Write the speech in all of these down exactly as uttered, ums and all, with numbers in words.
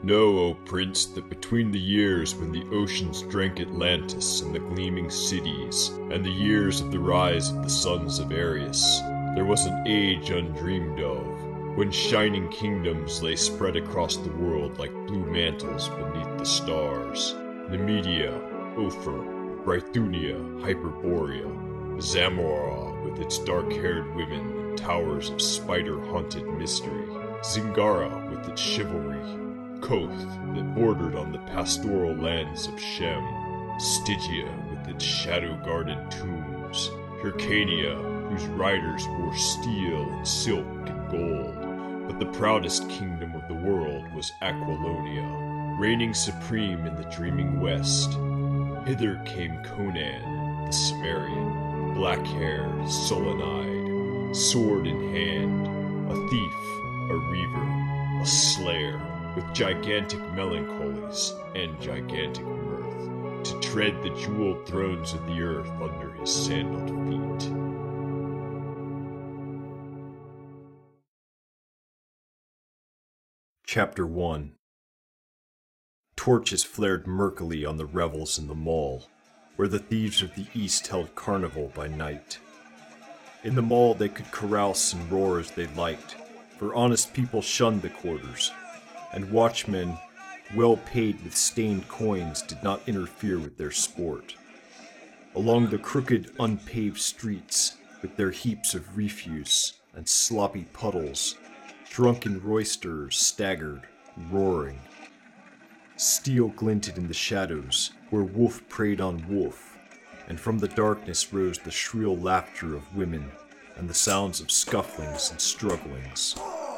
Know, O Prince, that between the years when the oceans drank Atlantis and the gleaming cities, and the years of the rise of the sons of Ares, there was an age undreamed of, when shining kingdoms lay spread across the world like blue mantles beneath the stars. Nemedia, Ophir, Brythunia, Hyperborea, Zamora with its dark-haired women and towers of spider-haunted mystery, Zingara with its chivalry, Koth that bordered on the pastoral lands of Shem, Stygia with its shadow-guarded tombs, Hyrcania, whose riders wore steel and silk and gold. But the proudest kingdom of the world was Aquilonia, reigning supreme in the dreaming west. Hither came Conan, the Cimmerian, black-haired, sullen-eyed, sword in hand, a thief, a reaver, a slayer, with gigantic melancholies and gigantic mirth, to tread the jeweled thrones of the earth under his sandaled feet. Chapter one. Torches flared murkily on the revels in the mall, where the thieves of the East held carnival by night. In the mall they could carouse and roar as they liked, for honest people shunned the quarters, and watchmen, well paid with stained coins, did not interfere with their sport. Along the crooked, unpaved streets, with their heaps of refuse and sloppy puddles, drunken roisterers staggered, roaring. Steel glinted in the shadows, where wolf preyed on wolf, and from the darkness rose the shrill laughter of women and the sounds of scufflings and strugglings.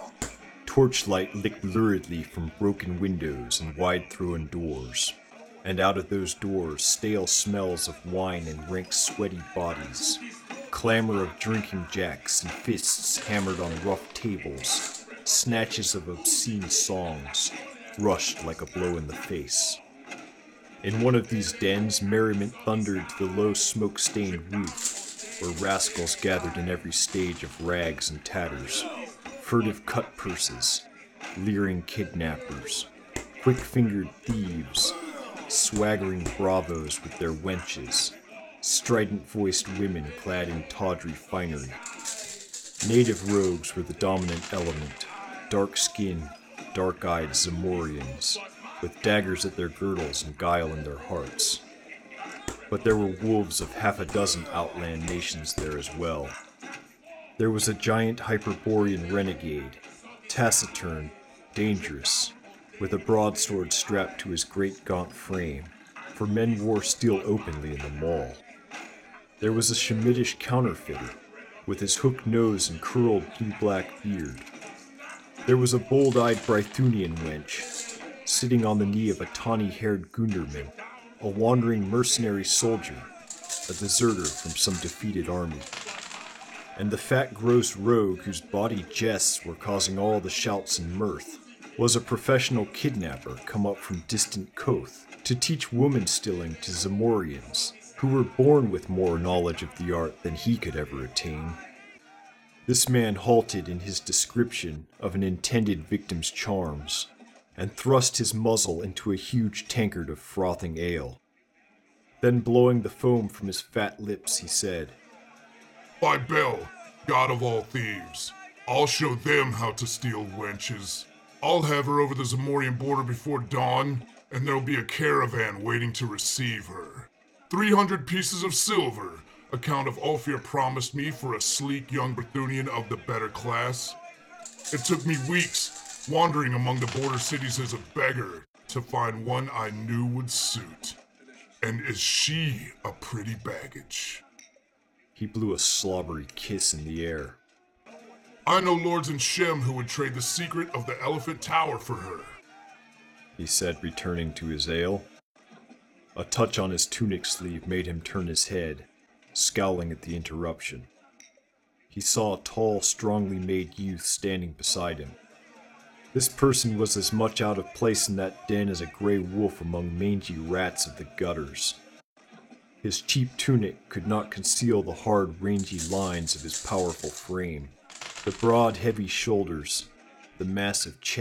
Torchlight licked luridly from broken windows and wide-thrown doors, and out of those doors stale smells of wine and rank sweaty bodies, clamor of drinking jacks and fists hammered on rough tables, snatches of obscene songs, rushed like a blow in the face. In one of these dens, merriment thundered to the low smoke-stained roof, where rascals gathered in every stage of rags and tatters, furtive cut purses, leering kidnappers, quick-fingered thieves, swaggering bravos with their wenches, strident-voiced women clad in tawdry finery. Native rogues were the dominant element, dark-skinned, dark-eyed Zamorians, with daggers at their girdles and guile in their hearts. But there were wolves of half a dozen outland nations there as well. There was a giant Hyperborean renegade, taciturn, dangerous, with a broadsword strapped to his great gaunt frame, for men wore steel openly in the mall. There was a Shemitish counterfeiter, with his hooked nose and curled blue-black beard. There was a bold-eyed Brythunian wench, sitting on the knee of a tawny-haired Gunderman, a wandering mercenary soldier, a deserter from some defeated army. And the fat, gross rogue whose bawdy jests were causing all the shouts and mirth was a professional kidnapper come up from distant Koth to teach woman-stilling to Zamorians, who were born with more knowledge of the art than he could ever attain. This man halted in his description of an intended victim's charms, and thrust his muzzle into a huge tankard of frothing ale. Then, blowing the foam from his fat lips, he said, "By Bel, god of all thieves, I'll show them how to steal wenches. I'll have her over the Zamorian border before dawn, and there'll be a caravan waiting to receive her. Three hundred pieces of silver, a Count of Ophir promised me for a sleek young Brythunian of the better class. It took me weeks, wandering among the border cities as a beggar, to find one I knew would suit. And is she a pretty baggage?" He blew a slobbery kiss in the air. "I know lords in Shem who would trade the secret of the Elephant Tower for her," he said, returning to his ale. A touch on his tunic sleeve made him turn his head, scowling at the interruption. He saw a tall, strongly made youth standing beside him. This person was as much out of place in that den as a gray wolf among mangy rats of the gutters. His cheap tunic could not conceal the hard, rangy lines of his powerful frame, the broad, heavy shoulders, the massive chest.